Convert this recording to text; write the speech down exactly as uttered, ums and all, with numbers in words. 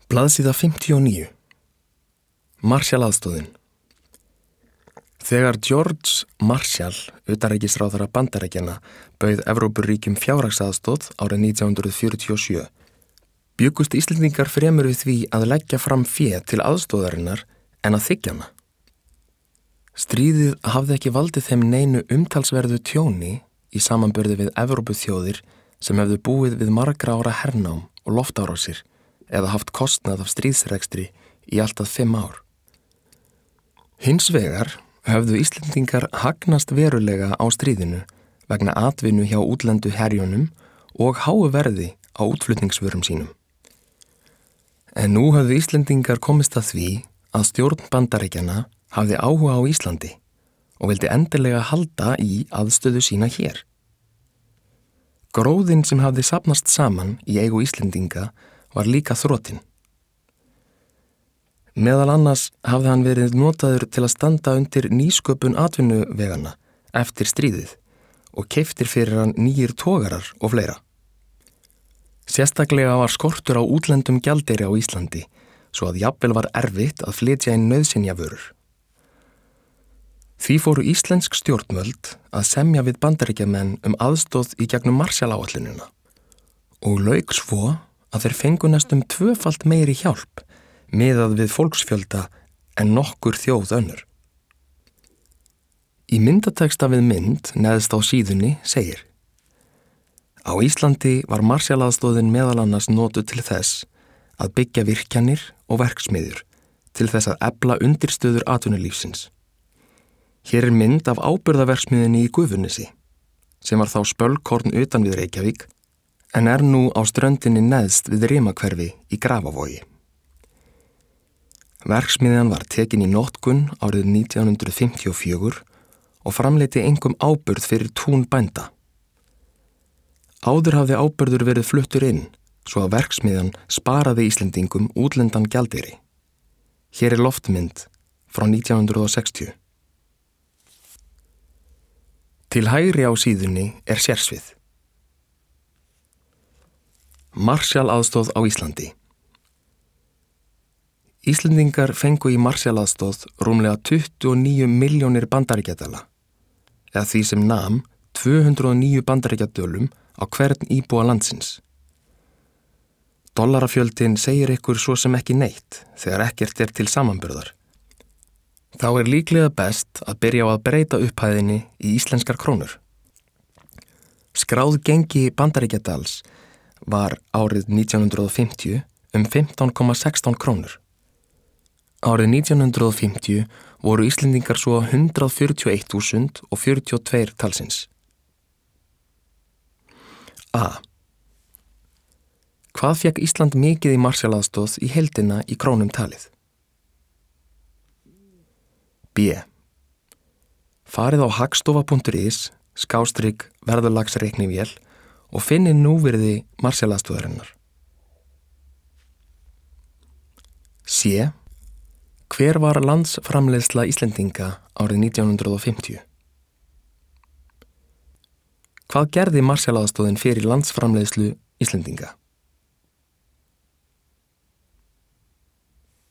Blaðsíða fimmtíu og níu. Marshall-aðstoðin. Þegar George Marshall, utanríkisráðherra Bandaríkjanna, bauð Evrópuríkjum fjárhagsaðstoð árið nítján hundruð fjörutíu og sjö, bjuggust Íslendingar fremur við því að leggja fram fé til aðstoðarinnar en að þiggja hana. Stríðið hafði ekki valdið þeim neinu umtalsverðu tjóni í samanburði við Evrópuþjóðir sem hefðu búið við margra ára hernám og loftárásir eða haft kostnað af stríðsrekstri í allt að fimm ár. Hins vegar höfðu Íslendingar hagnast verulega á stríðinu vegna atvinnu hjá útlendu herjónum og háu verði á útflutningsvörum sínum. En nú höfðu Íslendingar komist að því að stjórn Bandaríkjanna hafði áhuga á Íslandi og vildi endilega halda í aðstöðu sína hér. Gróðinn sem hafði safnast saman í eigu Íslendinga var líka þrotinn. Meðal annars hafði hann verið notaður til að standa undir nýsköpun atvinnuvegana eftir stríðið og keyptir fyrir hann nýjir togarar og fleira. Sérstaklega var skortur á útlendum gjaldeyri á Íslandi svo að jafnvel var erfitt að flytja inn nauðsynjavörur. Því fóru íslensk stjórnvöld að semja við Bandaríkjamenn um aðstoð í gegnum Marshall-áætlunina og lauk svo að þeir fengu næstum tvöfalt meiri hjálp miðað við fólksfjölda en nokkur þjóð önnur. Í myndateksta við mynd neðst á síðunni segir: Á Íslandi var Marshall-aðstoðin meðal annars notuð til þess að byggja virkjanir og verksmiðjur til þess að efla undirstöður atvinnulífsins. Hér er mynd af áburðarverksmiðjunni í Gufunesi, sem var þá spölkorn utan við Reykjavík, en er nú á ströndinni neðst við Rimakverfi í Grafavogi. Verksmiðjan var tekin í notkun árið nítján hundruð fimmtíu og fjögur og framleiddi einkum áburð fyrir tún bænda. Áður hafði áburður verið fluttur inn, svo að verksmiðjan sparaði Íslendingum útlendan gjaldeyri. Hér er loftmynd frá nítján hundruð sextíu. Til hægri á síðunni er sérsvið. Marshall-aðstoð á Íslandi. Íslendingar fengu í Marshall-aðstoð rúmlega tuttugu og níu milljónir bandaríkjadala, eða því sem nam tvö hundruð og níu bandaríkjadölum á hvern íbúa landsins. Dollarafjöldin segir ykkur svo sem ekki neitt þegar ekkert er til samanburðar. Þá er líklega best að byrja á að breyta upphæðinni í íslenskar krónur. Skráð gengi bandaríkjadals var árið nítján hundruð fimmtíu um fimmtán komma sextán krónur. Árið nítján hundruð fimmtíu voru Íslendingar svo hundrað fjörutíu og eitt þúsund og fjörutíu og tvö talsins. A. Hvað fékk Ísland mikið í Marshall-aðstoð í heildina í krónum talið? B. Farið á hagstofa punktur is skástrik verðlagsreiknivél og finni núvirði Marshall-aðstoðarinnar. C. Hver var landsframleiðsla Íslendinga árið nítján hundruð fimmtíu? Hvað gerði Marshall-aðstoðin fyrir landsframleiðslu Íslendinga?